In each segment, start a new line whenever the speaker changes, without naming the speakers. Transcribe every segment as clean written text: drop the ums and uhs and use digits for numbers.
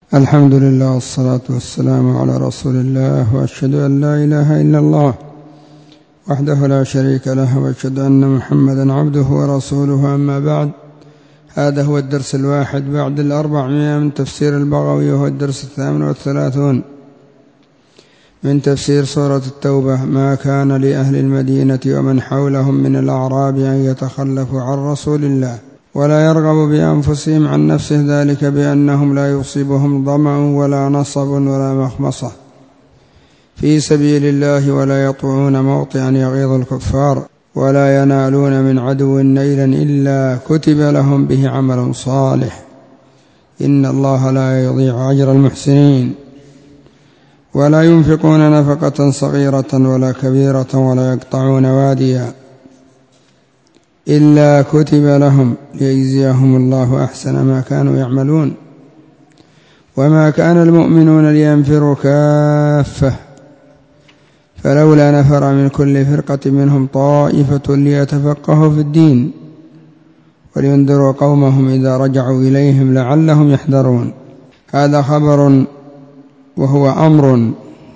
الحمد لله والصلاة والسلام على رسول الله، وأشهد أن لا إله إلا الله وحده لا شريك له، وأشهد أن محمدا عبده ورسوله. أما بعد، هذا هو الدرس 1 بعد 400 من تفسير البغوي، وهو الدرس 38 من تفسير سورة التوبة. ما كان لأهل المدينة ومن حولهم من الأعراب أن يتخلفوا عن رسول الله ولا يرغبوا بأنفسهم عن نفسه، ذلك بأنهم لا يصيبهم ظمأ ولا نصب ولا مخمصة في سبيل الله، ولا يطوعون موطئا يغيظ الكفار، ولا ينالون من عدو نيلا إلا كتب لهم به عمل صالح، إن الله لا يضيع أجر المحسنين. ولا ينفقون نفقة صغيرة ولا كبيرة ولا يقطعون واديا إلا كتب لهم ليجزيهم الله أحسن ما كانوا يعملون. وما كان المؤمنون لينفروا كافة، فلولا نفر من كل فرقة منهم طائفة ليتفقهوا في الدين ولينذروا قومهم إذا رجعوا إليهم لعلهم يحذرون. هذا خبر وهو أمر،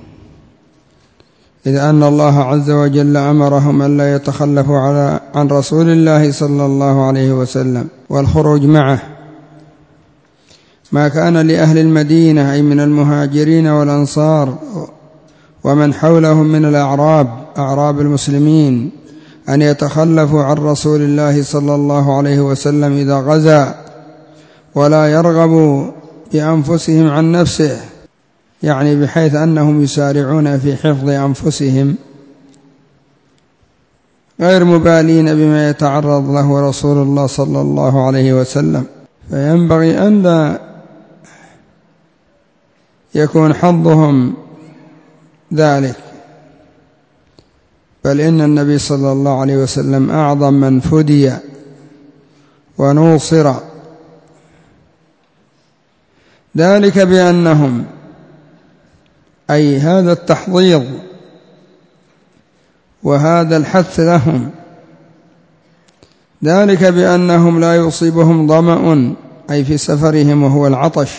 إذ أن الله عز وجل أمرهم أن لا يتخلفوا عن رسول الله صلى الله عليه وسلم والخروج معه. ما كان لأهل المدينة أي من المهاجرين والأنصار ومن حولهم من الأعراب أعراب المسلمين أن يتخلفوا عن رسول الله صلى الله عليه وسلم إذا غزا، ولا يرغبوا بأنفسهم عن نفسه، يعني بحيث أنهم يسارعون في حفظ أنفسهم غير مبالين بما يتعرض له رسول الله صلى الله عليه وسلم. فينبغي أن لا يكون حظهم ذلك، بل إن النبي صلى الله عليه وسلم أعظم من فدي ونوصر، ذلك بأنهم، أي هذا التحضيض وهذا الحث لهم، ذلك بأنهم لا يصيبهم ظمأ أي في سفرهم وهو العطش،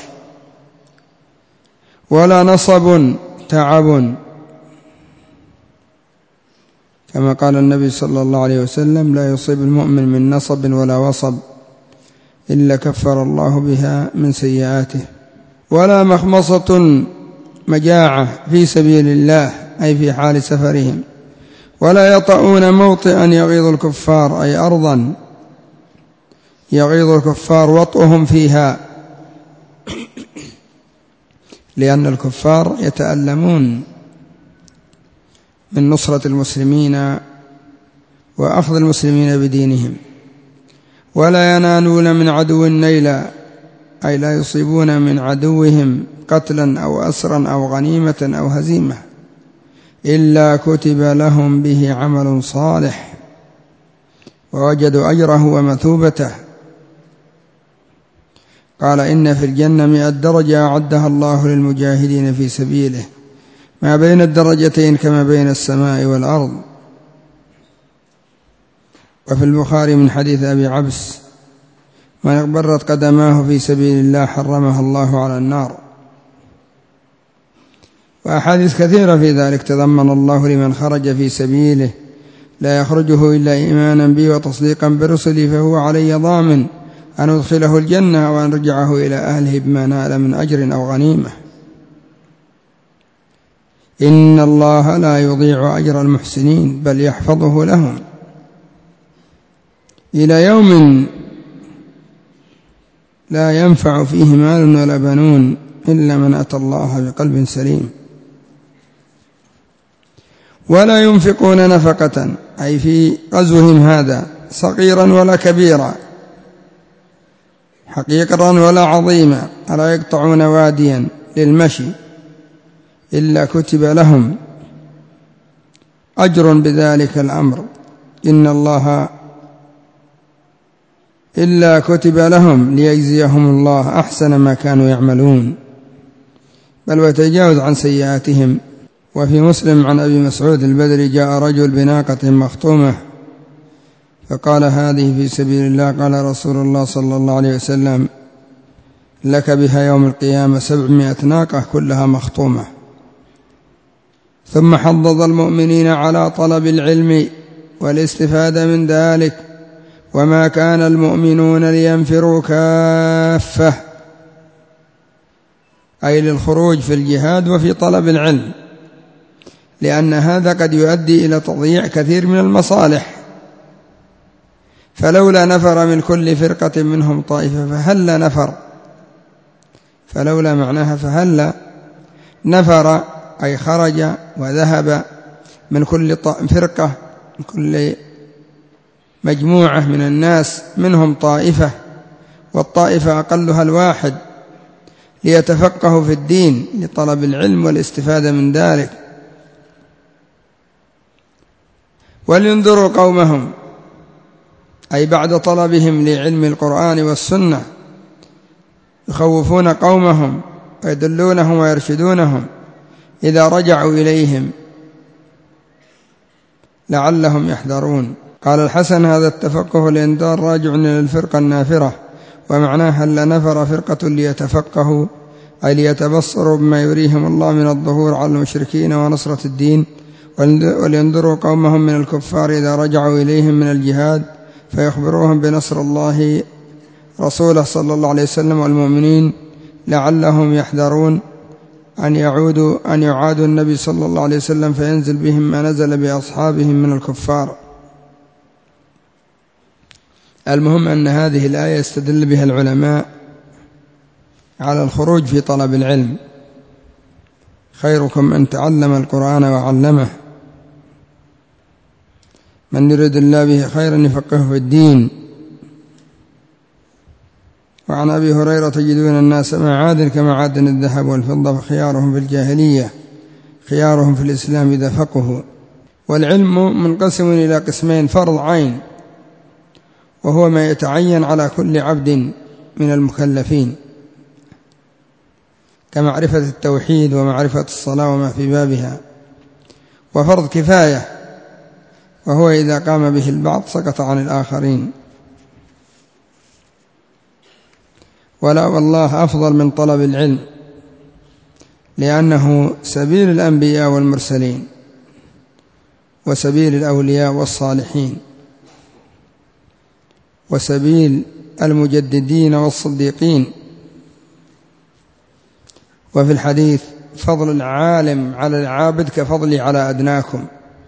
ولا نصب تعب، كما قال النبي صلى الله عليه وسلم: لا يصيب المؤمن من نصب ولا وصب إلا كفر الله بها من سيئاته. ولا مخمصة مجاعة في سبيل الله أي في حال سفرهم. ولا يطؤون موطئا يغيظ الكفار أي أرضا يغيظ الكفار وطئهم فيها، لأن الكفار يتألمون من نصرة المسلمين وأخذ المسلمين بدينهم. ولا ينالون من عدو نيلا أي لا يصيبون من عدوهم قتلا أو أسرا أو غنيمة أو هزيمة إلا كتب لهم به عمل صالح ووجدوا أجره ومثوبته. قال: إن في الجنة 100 درجة أعدها الله للمجاهدين في سبيله، ما بين الدرجتين كما بين السماء والأرض. وفي البخاري من حديث أبي عبس: من اغبرت قدماه في سبيل الله حرمها الله على النار. وأحاديث كثيرة في ذلك تضمن الله لمن خرج في سبيله: لا يخرجه إلا إيمانا بي وتصديقا برسلي، فهو علي ضامن أن أدخله الجنة وأن رجعه إلى أهله بما نال من أجر أو غنيمة. إن الله لا يضيع أجر المحسنين، بل يحفظه لهم إلى يوم لا ينفع فيه مال ولا بنون إلا من أتى الله بقلب سليم. ولا ينفقون نفقة أي في غزوهم هذا صغيرا ولا كبيرا، حقيقا ولا عظيما، ألا يقطعون واديا للمشي إلا كتب لهم أجر بذلك الأمر، إن الله إلا كتب لهم ليجزيهم الله أحسن ما كانوا يعملون، بل وتجاوز عن سيئاتهم. وفي مسلم عن أبي مسعود البدري: جاء رجل بناقة مخطومة فقال: هذه في سبيل الله. قال رسول الله صلى الله عليه وسلم: لك بها يوم القيامة 700 ناقة كلها مخطومة. ثم حضض المؤمنين على طلب العلم والاستفادة من ذلك، وما كان المؤمنون لينفروا كافة، أي للخروج في الجهاد وفي طلب العلم، لأن هذا قد يؤدي إلى تضييع كثير من المصالح. فلولا نفر من كل فرقة منهم طائفة فهل نفر، فلولا معناها فهل نفر، أي خرج وذهب من كل فرقة، من كل مجموعة من الناس منهم طائفة، والطائفة أقلها الواحد، ليتفقهوا في الدين لطلب العلم والاستفادة من ذلك. ولينذروا قومهم، أي بعد طلبهم لعلم القرآن والسنة يخوفون قومهم ويدلونهم ويرشدونهم إذا رجعوا إليهم لعلهم يحذرون. قال الحسن: هذا التفقه الإنذار راجع إلى الفرقة النافرة، ومعناها هل نفر فرقة ليتفقهوا، أي ليتبصروا بما يريهم الله من الظهور على المشركين ونصرة الدين. ولينذروا قومهم من الكفار إذا رجعوا إليهم من الجهاد فيخبروهم بنصر الله رسوله صلى الله عليه وسلم والمؤمنين لعلهم يحذرون أن يعادوا النبي صلى الله عليه وسلم فينزل بهم ما نزل بأصحابهم من الكفار. المهم أن هذه الآية يستدل بها العلماء على الخروج في طلب العلم. خيركم من تعلم القرآن وعلمه، من يريد الله به خيرا يفقهه في الدين. وعن أبي هريرة: تجدون الناس معادن كمعادن الذهب والفضة، فخيارهم في الجاهلية خيارهم في الإسلام إذا فقهوا. والعلم منقسم إلى قسمين: فرض عين، وهو ما يتعين على كل عبد من المكلفين كمعرفة التوحيد ومعرفة الصلاة وما في بابها. وفرض كفاية، وهو إذا قام به البعض سقط عن الآخرين. ولا والله أفضل من طلب العلم، لأنه سبيل الأنبياء والمرسلين وسبيل الأولياء والصالحين وسبيل المجددين والصديقين. وفي الحديث: فضل العالم على العابد كفضلي على أدناكم.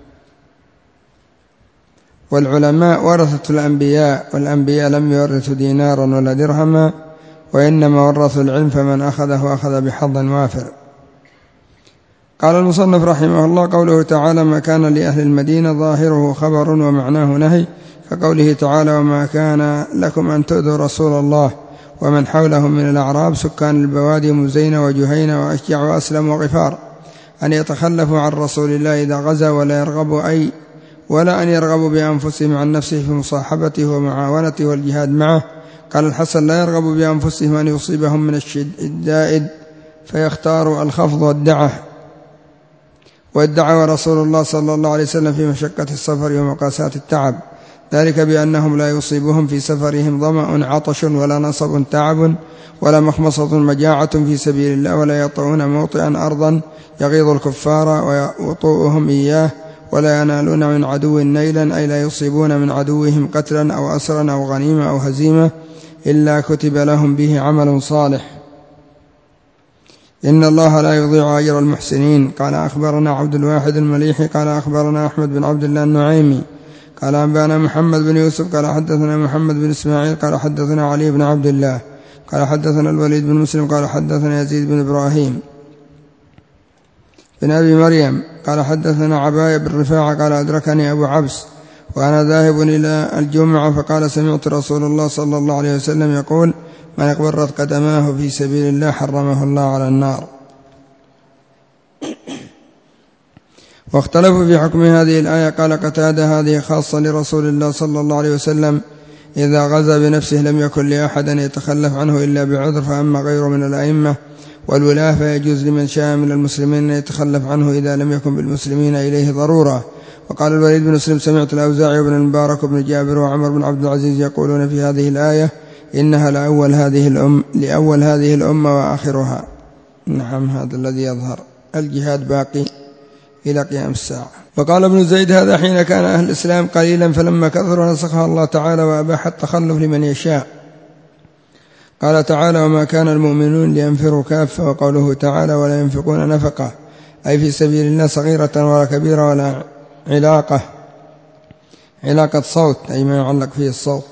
والعلماء ورثة الأنبياء، والأنبياء لم يورثوا دينارا ولا درهما، وإنما ورثوا العلم، فمن أخذه أخذ بحظ وافر. قال المصنف رحمه الله: قوله تعالى: ما كان لأهل المدينة ظاهره خبر ومعناه نهي، كقوله تعالى: وما كان لكم أن تؤذوا رسول الله ومن حولهم من الأعراب سكان البوادي مزينة وجهينة وأشجع وأسلم وغفار أن يتخلفوا عن رسول الله إذا غزا، ولا أن يرغبوا بأنفسهم عن نفسه في مصاحبته ومعاونته والجهاد معه. قال الحسن: لا يرغب بأنفسهم أن يصيبهم من الشدائد فيختاروا الخفض وادعى رسول الله صلى الله عليه وسلم في مشقة السفر ومقاسات التعب، ذلك بأنهم لا يصيبهم في سفرهم ظمأ عطش ولا نصب تعب ولا مخمصة مجاعة في سبيل الله، ولا يطعون موطئا أرضا يغيظ الكفار وطوءهم إياه، ولا ينالون من عدو نيلا، أي لا يصيبون من عدوهم قتلا أو أسرا أو غنيمة أو هزيمة إلا كتب لهم به عمل صالح. إن الله لا يضيع أجر المحسنين. قال أخبرنا عبد الواحد المليحي قال أخبرنا أحمد بن عبد الله النعيمي قال أنبأنا محمد بن يوسف قال حدثنا محمد بن إسماعيل قال حدثنا علي بن عبد الله قال حدثنا الوليد بن مسلم قال حدثنا يزيد بن إبراهيم بن أبي مريم قال حدثنا عباية بن رفاعة قال أدركني أبو عبس وأنا ذاهب إلى الجمعة فقال: سمعت رسول الله صلى الله عليه وسلم يقول: من اقبرت قدماه في سبيل الله حرمه الله على النار. واختلفوا في حكم هذه الآية. قال قتادة: هذه خاصة لرسول الله صلى الله عليه وسلم، إذا غزا بنفسه لم يكن لأحد أن يتخلف عنه إلا بعذر، فأما غيره من الأئمة والولاة فيجوز لمن شاء من المسلمين أن يتخلف عنه إذا لم يكن بالمسلمين إليه ضرورة. وقال الوليد بن مسلم: سمعت الأوزاعي بن المبارك بن جابر وعمر بن عبد العزيز يقولون في هذه الآية: إنها لأول هذه الأمة وآخرها. نعم، هذا الذي يظهر، الجهاد باقي إلى قيام الساعة. وقال ابن زيد: هذا حين كان أهل الإسلام قليلا، فلما كثروا نسخها الله تعالى وأباح التخلف لمن يشاء. قال تعالى: وما كان المؤمنون لينفروا كافة. وقوله تعالى: ولا ينفقون نفقة، أي في سبيل الله، صغيرة ولا كبيرة ولا علاقة صوت، أي ما يعلق فيه الصوت.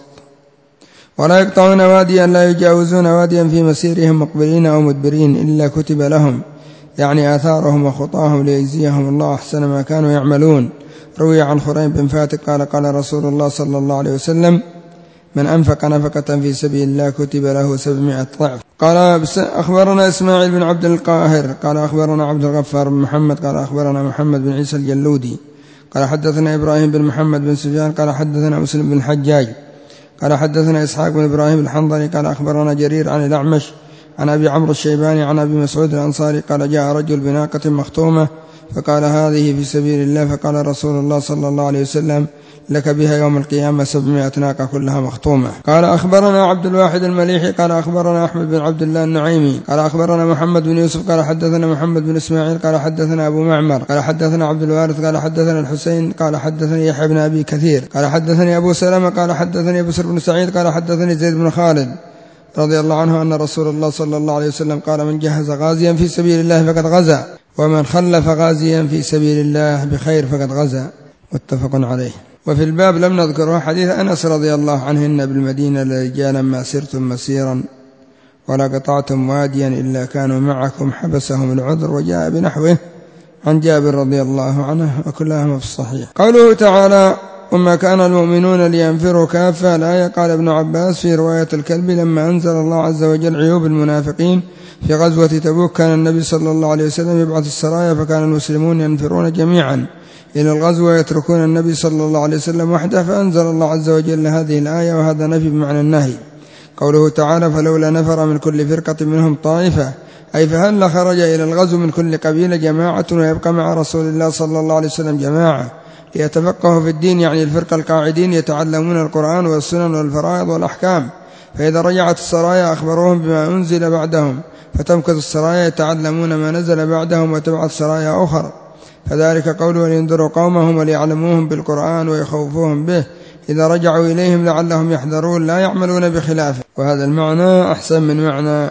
ولا يقطعون واديا، لا يجاوزون واديا في مسيرهم مقبلين أو مدبرين، إلا كتب لهم، يعني آثارهم وخطاهم، ليجزيهم الله أحسن ما كانوا يعملون. روي عن خريم بن فاتك قال: قال رسول الله صلى الله عليه وسلم: من أنفق نفقة في سبيل الله كتب له 700 ضعف. قال: أخبرنا إسماعيل بن عبد القاهر قال أخبرنا عبد الغفار بن محمد قال أخبرنا محمد بن عيسى الجلودي قال حدثنا إبراهيم بن محمد بن سفيان قال حدثنا مسلم بن الحجاج قال حدثنا إسحاق بن إبراهيم الحنظلي قال أخبرنا جرير عن الأعمش عن أبي عمرو الشيباني عن أبي مسعود الأنصاري قال: جاء رجل بناقة مختومة فقال: هذه في سبيل الله. فقال رسول الله صلى الله عليه وسلم: لك بها يوم القيامة 700 ناقة كلها مختومة. قال: أخبرنا عبد الواحد المليحي قال أخبرنا أحمد بن عبد الله النعيمي قال أخبرنا محمد بن يوسف قال حدثنا محمد بن إسماعيل قال حدثنا أبو معمر قال حدثنا عبد الوارث قال حدثنا الحسين قال حدثني يحيى بن أبي كثير قال حدثني أبو سلمة قال حدثني بسر بن سعيد قال حدثني زيد بن خالد رضي الله عنه أن رسول الله صلى الله عليه وسلم قال: من جهز غازيا في سبيل الله فقد غزا، ومن خلف غازيا في سبيل الله بخير فقد غزا. متفق عليه. وفي الباب لم نذكره حديث أنس رضي الله عنه: إن بالمدينة رجالا ما سرتم مسيرا ولا قطعتم واديا إلا كانوا معكم حبسهم العذر. وجاء بنحوه عن جابر رضي الله عنه، وكلهما في الصحيح. قوله تعالى: وما كان المؤمنون لينفروا كافة، الآية. قال ابن عباس في رواية الكلب: لما أنزل الله عز وجل عيوب المنافقين في غزوة تبوك كان النبي صلى الله عليه وسلم يبعث السرايا، فكان المسلمون ينفرون جميعا إلى الغزو ويتركون النبي صلى الله عليه وسلم وحده، فأنزل الله عز وجل هذه الآية، وهذا نفي بمعنى النهي. قوله تعالى: فلولا نفر من كل فرقة منهم طائفة، أي فهل خرج إلى الغزو من كل قبيلة جماعة ويبقى مع رسول الله صلى الله عليه وسلم جماعة ليتفقهوا في الدين، يعني الفرقة القاعدين يتعلمون القرآن والسنن والفرائض والأحكام، فإذا رجعت السرايا أخبروهم بما أنزل بعدهم، فتمكث السرايا يتعلمون ما نزل بعدهم وتبعث سرايا أخرى. فذلك قوله: لينذروا قومهم وليعلموهم بالقرآن ويخوفوهم به، إذا رجعوا إليهم لعلهم يحذرون لا يعملون بخلافه. وهذا المعنى أحسن من معنى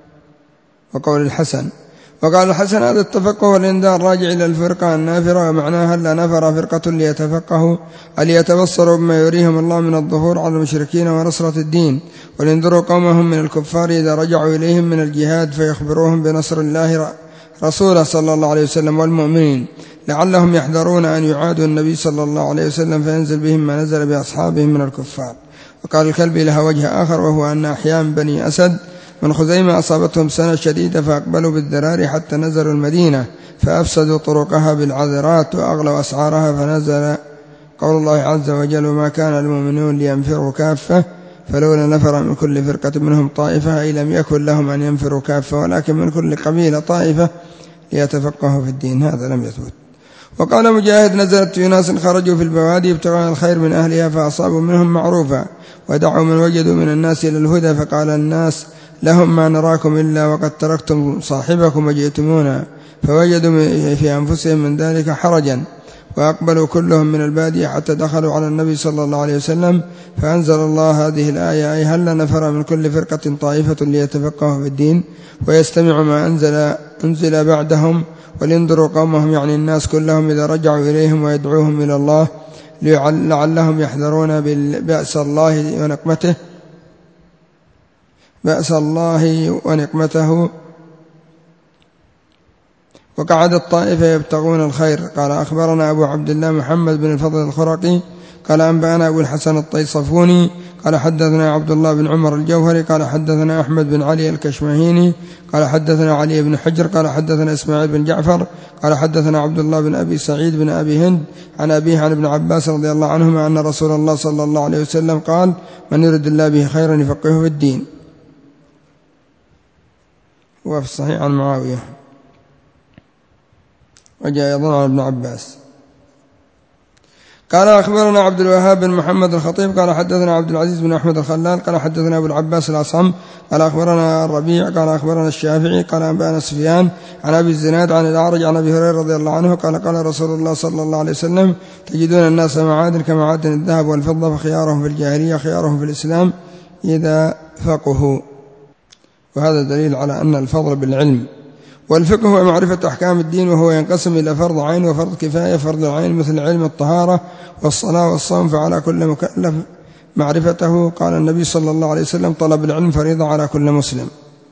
وقول الحسن. وقال الحسن: هذا التفقه والإنذار راجع إلى الفرقة النافرة، ومعناها: هل نفر فرقة ليتفقهوا ليتبصروا بما يريهم الله من الظهور على المشركين ونصرة الدين، ولينذروا قومهم من الكفار إذا رجعوا إليهم من الجهاد، فيخبروهم بنصر الله رسوله صلى الله عليه وسلم والمؤمنين، لعلهم يحذرون أن يعادوا النبي صلى الله عليه وسلم فينزل بهم ما نزل بأصحابهم من الكفار. وقال الكلبي: لها وجه آخر، وهو أن أحيان بني أسد من خزيمة أصابتهم سنة شديدة فأقبلوا بالذرار حتى نزلوا المدينة فأفسدوا طرقها بالعذرات وأغلوا أسعارها، فنزل قول الله عز وجل: وما كان المؤمنون لينفروا كافة فلولا نفر من كل فرقة منهم طائفة، أي لم يكن لهم أن ينفروا كافة، ولكن من كل قبيلة طائفة ليتفقهوا في الدين. هذا لم يثبت. وقال مجاهد: نزلت في ناس خرجوا في البوادي ابتغاء الخير من أهلها فأصابوا منهم معروفا، ودعوا من وجدوا من الناس إلى الهدى، فقال الناس لهم: ما نراكم إلا وقد تركتم صاحبكم وجئتمونا، فوجدوا في أنفسهم من ذلك حرجا، وأقبلوا كلهم من البادية حتى دخلوا على النبي صلى الله عليه وسلم، فأنزل الله هذه الآية: أي هل نفر من كل فرقة طائفة ليتفقهوا في الدين ويستمعوا ما أنزل بعدهم، ولينذروا قومهم، يعني الناس كلهم، إذا رجعوا إليهم ويدعوهم إلى الله لعلهم يحذرون بأس الله ونقمته. وقعد الطائفة يبتغون الخير. قال: أخبرنا أبو عبد الله محمد بن الفضل الخرقي قال أنبأنا أبو الحسن الطيصفوني قال حدثنا عبد الله بن عمر الجوهري قال حدثنا أحمد بن علي الكشمهيني قال حدثنا علي بن حجر قال حدثنا إسماعيل بن جعفر قال حدثنا عبد الله بن أبي سعيد بن أبي هند عن أبيه عن ابن عباس رضي الله عنهما أن رسول الله صلى الله عليه وسلم قال: من يرد الله به خيرا يفقهه في الدين. وفي الصحيح عن معاوية، وجاء أيضا عن ابن عباس. قال أخبرنا عبد الوهاب بن محمد الخطيب قال حدثنا عبد العزيز بن أحمد الخلال قال حدثنا أبو العباس الأصم قال أخبرنا الربيع قال أخبرنا الشافعي قال أنبأنا سفيان عن أبي الزناد عن الأعرج عن أبي هريرة رضي الله عنه قال قال رسول الله صلى الله عليه وسلم تجدون الناس معادن كمعادن الذهب والفضة فخيارهم في الجاهلية خيارهم في الإسلام إذا فقهوا. وهذا دليل على أن الفضل بالعلم. والفقه هو معرفة أحكام الدين، وهو ينقسم إلى فرض عين وفرض كفاية. فرض العين مثل علم الطهارة والصلاة والصوم، فعلى كل مكلف معرفته. قال النبي صلى الله عليه وسلم طلب العلم فريضة على كل مسلم.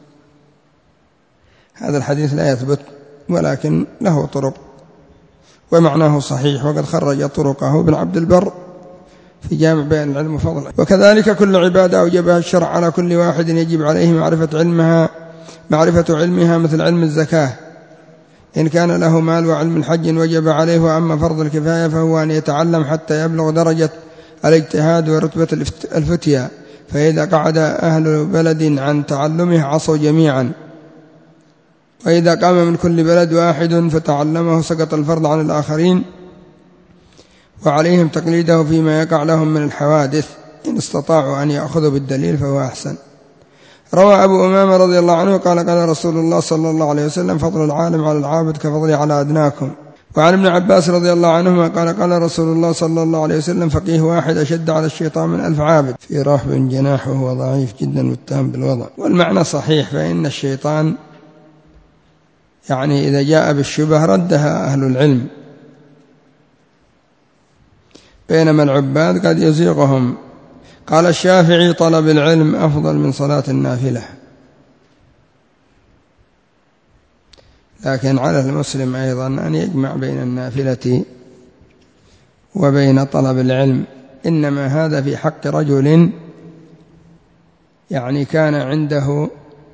هذا الحديث لا يثبت ولكن له طرق ومعناه صحيح، وقد خرج طرقه ابن عبد البر في جامع بيان العلم وفضله. وكذلك كل عبادة أوجبها الشرع على كل واحد يجب عليه معرفة علمها مثل علم الزكاة، إن كان له مال، وعلم الحج وجب عليه. وأما فرض الكفاية فهو أن يتعلم حتى يبلغ درجة الاجتهاد ورتبة الفتية، فإذا قعد أهل بلد عن تعلمه عصوا جميعا، وإذا قام من كل بلد واحد فتعلمه سقط الفرض عن الآخرين، وعليهم تقليده فيما يقع لهم من الحوادث، إن استطاعوا أن يأخذوا بالدليل فهو أحسن. روى أبو أمامة رضي الله عنه قال قال رسول الله صلى الله عليه وسلم فضل العالم على العابد كفضلي على أدناكم. وعن ابن عباس رضي الله عنهما قال قال رسول الله صلى الله عليه وسلم فقيه واحد أشد على الشيطان من 1000 عابد، في راهب جناحه وهو ضعيف جدا متهم بالوضع. والمعنى صحيح، فإن الشيطان إذا جاء بالشبه ردها أهل العلم، بينما العباد قد يزيغهم. قال الشافعي طلب العلم أفضل من صلاة النافلة، لكن على المسلم أيضا أن يجمع بين النافلة وبين طلب العلم، إنما هذا في حق رجل كان عنده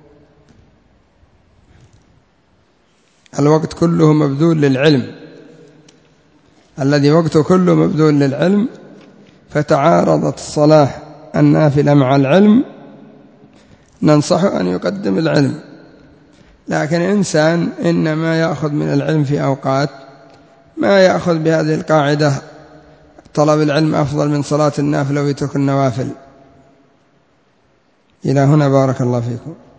الوقت كله مبذول للعلم، الذي وقته كله مبذول للعلم، فتعارضت الصلاة النافلة مع العلم، ننصح أن يقدم العلم. لكن إنسان إنما يأخذ من العلم في أوقات ما يأخذ بهذه القاعدة طلب العلم أفضل من صلاة النافلة ويترك النوافل. إلى هنا بارك الله فيكم.